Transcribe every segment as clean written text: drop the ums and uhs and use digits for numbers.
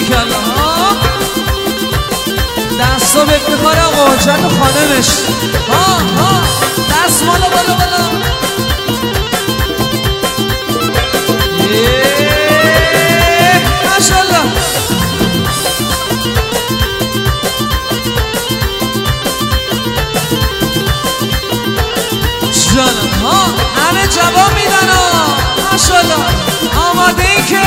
باریکلا دستا به افتخار قاجت و خانمش دست مالا بالا بالا ماشالله جانم همه جواب میدن ماشالله آماده ای که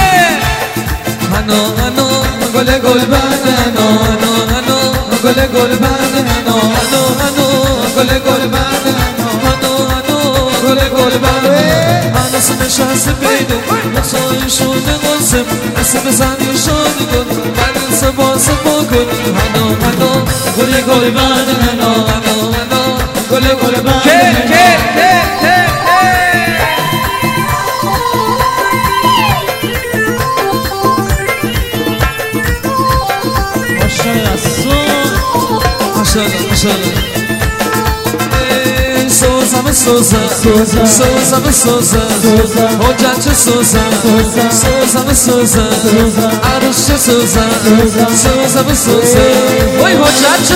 هنو گل بند هنو گل بند هنو گل بند گل بند هنوز نشسته بیدو نسای شده قاسم اسم بزنی شادی کن من سباس بکن هنو گل بند هنو گل بند ماشالله Souza Hocaçı Souza Aruşçı Souza Oy Hocaçı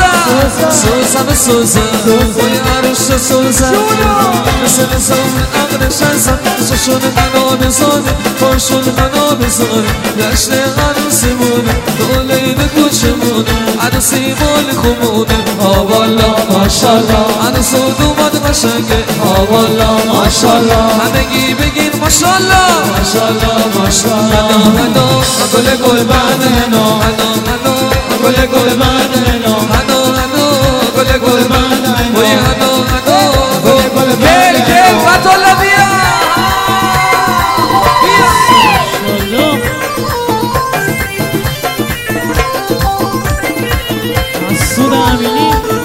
Souza Oy Aruşçı Souza Mesela sonra ağrışarsan Şaşını bana bezoni Hoşunu bana bezoni Yaşlı arısı bunu Doleydi kuşumunu Arısı moli kumunu Havallah maşallah Arısı dumadı maşange Havallah maşallah Hamegi begin maşallah Maşallah Hano Gole gol band hano Gole gol band hano Gole gol band hano Oye hano Gole gol band Gel Fatolla bia Masud Amini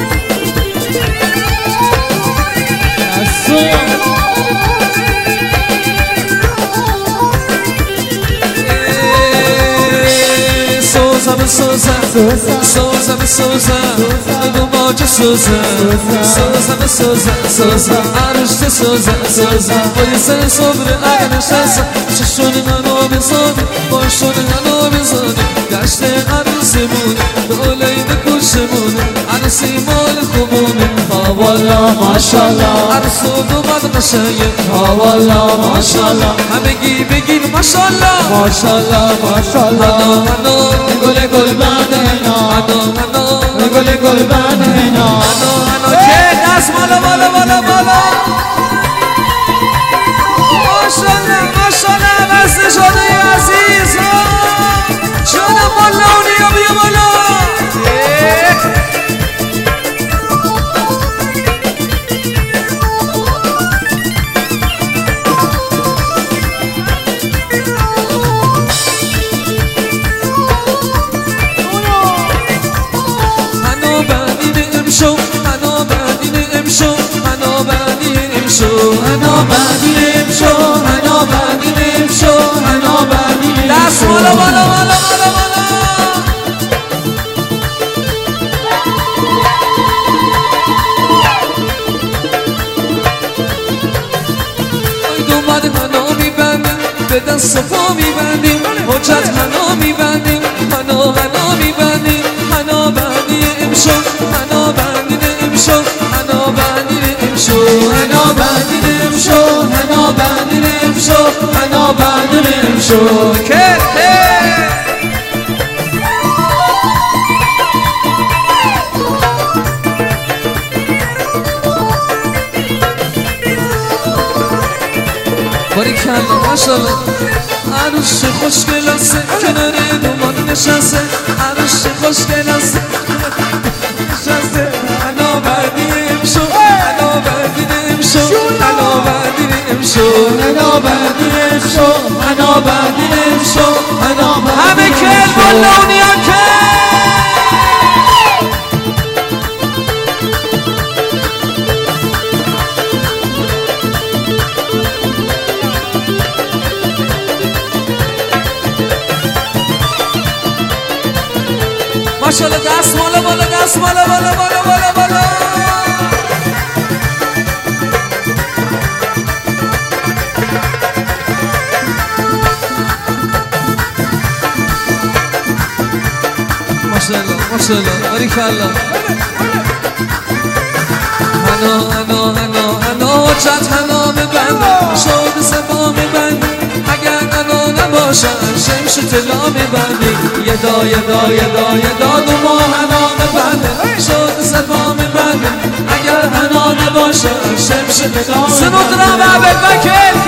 Souza do monte Souza Arıştı Souza Polise sobre a ganância Şaşını nome sobre Boşunu nome sobre Gaste arısı bunu Doleydi kuşumunu Arısı mol kumunu Havallah maşallah Arısı dumadı maşayı Havallah maşallah Hamegi begin maşallah Maşallah Hano Gole gol band hano Gole gol band hano Che das mala Maşallah Vazde şode aziz Canım molla uniya biya molla Das mala Oy dumadı hano mibendim Beden sopa mibendim Hocat hano mibendim Hano mibendim Hano bendim şo Hano bendim şo Hano bendim şo Hano bendim şo Hano bendim şo Hano bendim şo Kete باریکلا ماشالله عروس خوشگلاسه کنار دومان نشسته عروس خوشگلاسه نشسته انا بدیم شو انا بدیم شو انا بدیم شو انا بدیم شو انا بدیم شو انا همه کل بلونیا کل ماشالله دست مالا بالا دست مالا بالا بالا بالا بالا ماشاءالله باریکالله هنا حجت هنا میبند شاد سبا میبند اگر هنا نباشد شمش طلا میبندی یه دا دو ماه هنا میبند شاد سبا میبند اگر هنا نباشد شمش طلا سنوت را به بکل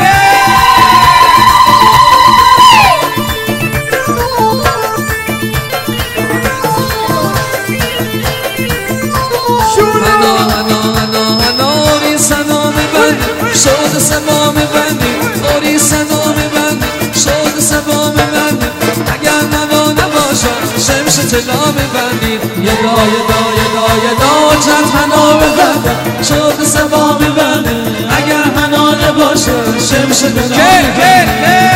شاد سبا میبندی آری سنا میبندی شاد سبا میبندی اگر هنا نباشد شمش طلا میبندی یه دا چند هنا میبندی شاد سبا میبندی اگر هنا نباشد شمش طلا میبندی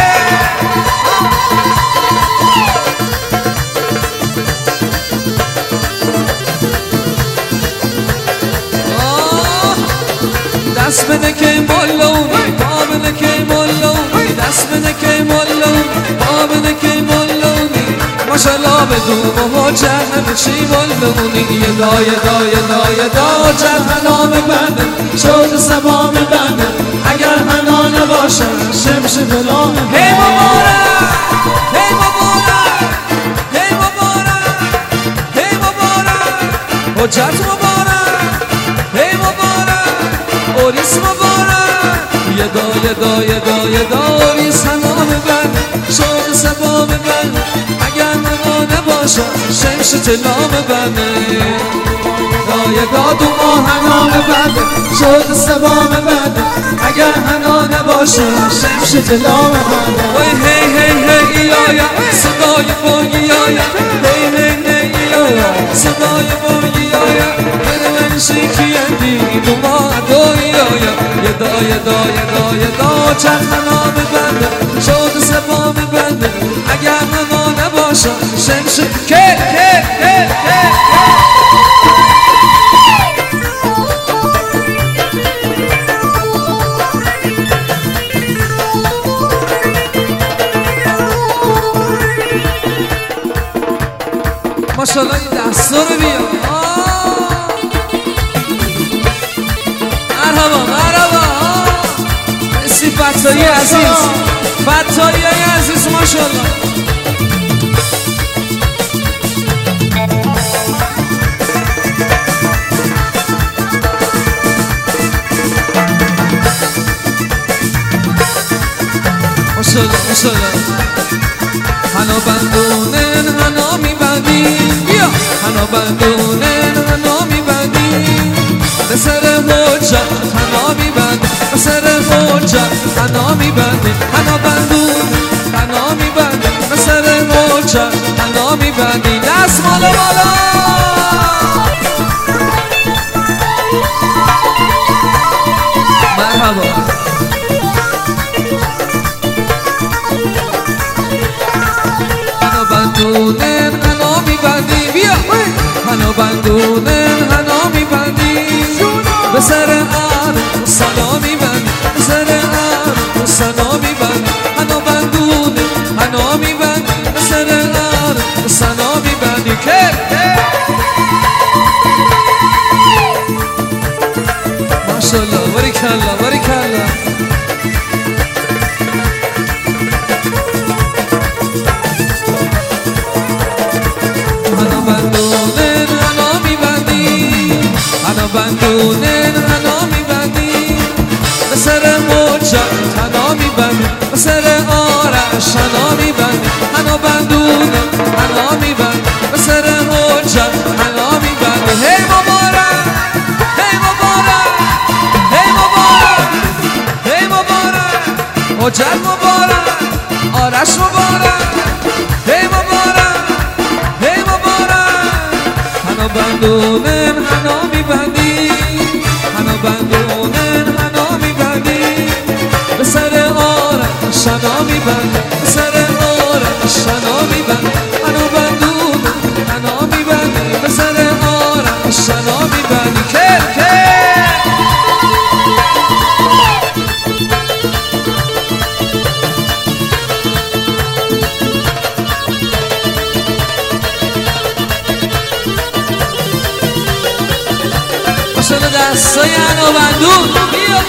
دست بده که مولونی پا بده که مولونی دست بده که مولونی پا بده که مولونی ماشالله بدون و حجت همه چی مولونی یه دا جد هنا میبنده شاد سبا میبنده اگر هنا نباشه شمش طلا میبنده هی مبارک هی مبارک هی مبارک هی مبارک حجت مبارک هی مبارک اوریس مبارک یه دا اوریس هنا میبند شاد سبا میبند اگر هنا نباشه شمش طلا میبنده یه دا دو ماه هنا میبند شاد سبا میبند اگر هنا نباشه شمش طلا میبنده وای هی ایایا صدای باگیایا هی ایایا صدای باگیایا من شیکی اندی دو ماه دویایا یه دا چند هنا میبنده شاد سبا میبنده اگر هنا نباشه شمش که ماشاءالله این دستا رو بیا مرحبا مرسی فتایی عزیز فتایی عزیز ماشاءالله ماشاءالله هنا بندونن هنا میبندی بیا هنا بندونن هنا میبندی به سر حجت هنا میبندی به سر حجت هنا میبندی هنا بندون هنا میبندی به سر حجت هنا میبندی دست بالا مرحبا هنا بندونن هنا میبندی بیا هنا بندونن هنا میبندی به سر عرب سنا میبندی به سر عرب سنا میبندی هنا بندونن هنا میبندی به سر عرب سنا میبندی که ماشاءالله باریکالله بندونن هنا میبندی به سر حجت هنا میبندی به سر آرش هنا میبندی هنا بندونن هنا میبندی به سر حجت هنا میبندی هی مبارک هی مبارک هی مبارک هی مبارک حجت مبارک آرش مبارک هی مبارک هی مبارک هنا بندونن هنا میبندی هنا بندونن هنا میبندی به سر آرش هنا میبندی به سر آرش هنا میبندی هنا بندونن هنا میبندی به سر آرش هنا میبندی که بالا دستای عنابندون بیا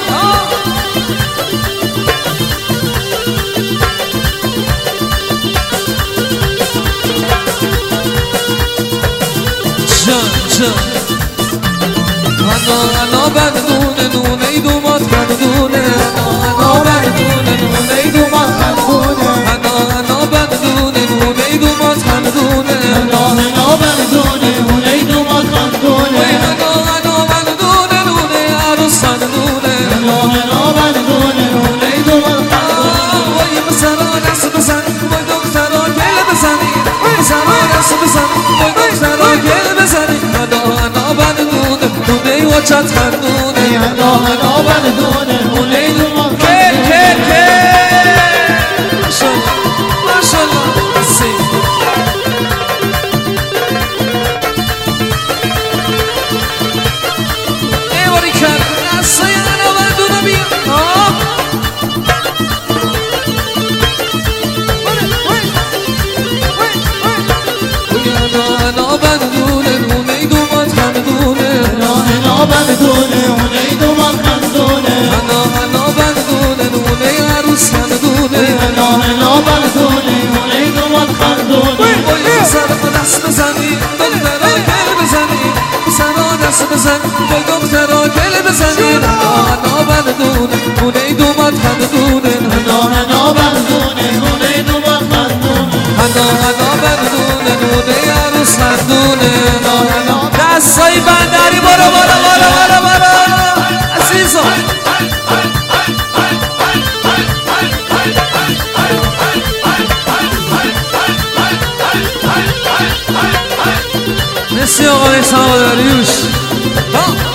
عنابندونه نونه ای دومات خندونه عنابندونه نونه ای دومات خندونه عنابندونه نونه ای دومات خندونه عنابندونه نونه ای دومات خندونه عنابندونه نونه عروس خندونه عنابندونه نونه ای دومات خندونه وای پسرا دست بزن وای دخترا گل بزنی پسرا دست بزن وای دخترا گل بزنی عنابندونه نونه ای وچت خندونه عنابندونه نونه ای دومات خندونه ماشاءالله ای باری کرد دستای عنابندونه بیا عنابندونه نونه ای دومات خندونه عنابندونه نونه ای دومات خندونه عنابندونه نونه ای عروس خندونه عنابندونه نونه ای دومات خندونه وای پسرا دست بزنی دخترا گل بزنی پسرا دست بزن وای دخترا گل بزنی عنابندونه نونه ای دومات خندونه عنابندونه نونه ای دومات خندونه عنابندونه نونه ای عروس خندونه دستای بندری برو برو برو برو برو عزیزا مرسی آقای سواداریوش